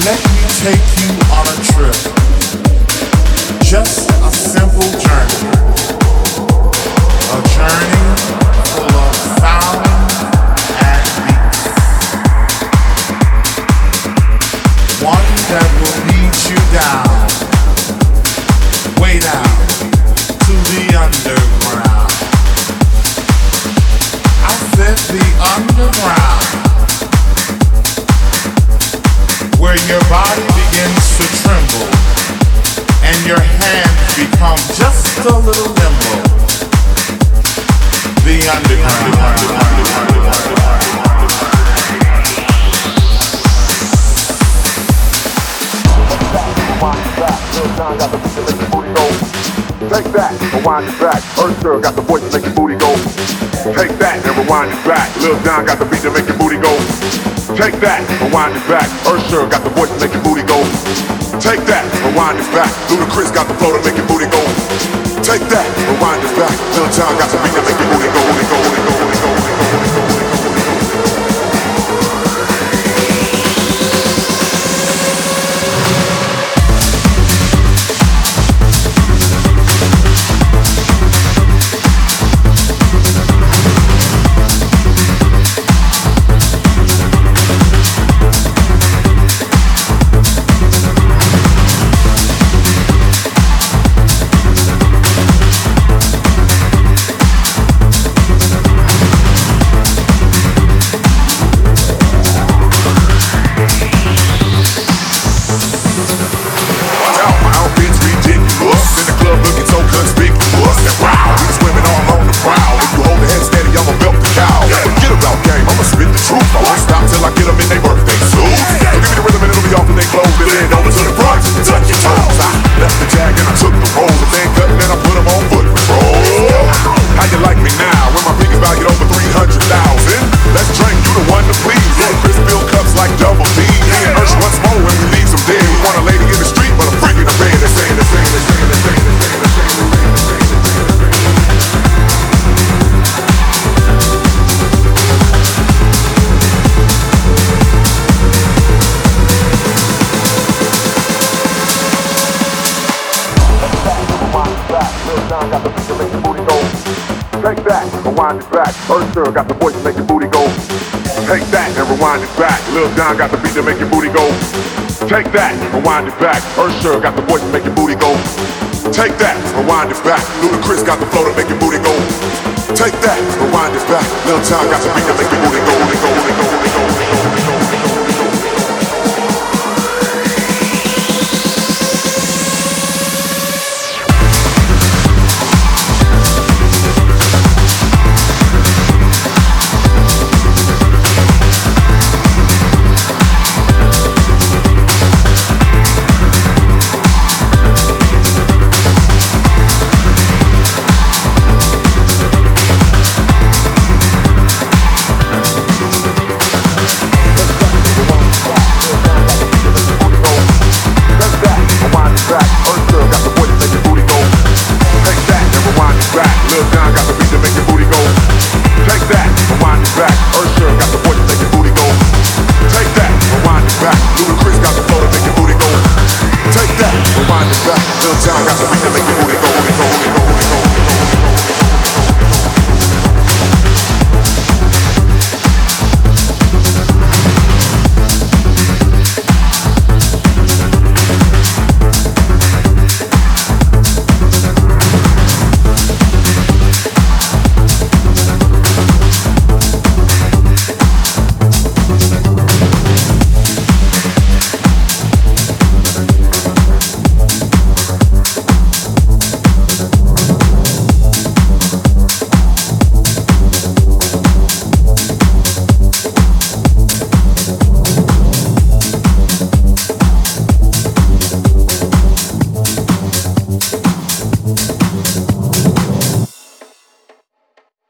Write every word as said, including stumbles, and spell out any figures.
Let me take you on a trip. Just a simple journey. A journey full of sound and beats. One that will lead you down, way down to the underground. I said the underground, where your body begins to tremble and your hands become just a little nimble. The underground. Take that, rewind it back. Earth Girl got the voice to make your booty go. Take that and rewind it back. Lil Jon got the beat to make your booty go. Take that, rewind it back. Earth Girl got the voice to make your booty go. Take that, rewind it back. Ludacris got the flow to make your booty go. Take that, rewind it back. Lil Jon got the beat to make your booty go, booty go, booty go, booty go, booty go, booty go. Earth Girl got the voice to make your booty go. Take that and rewind it back. Lil Jon got the beat to make your booty go. Take that, rewind it back. Earth Girl got the voice to make your booty go. Take that, rewind it back. Ludacris got the flow to make your booty go. Take that, rewind it back. Lil Jon got the beat to make your booty go, booty go, booty go, booty go, booty go, booty go. Lil Jon got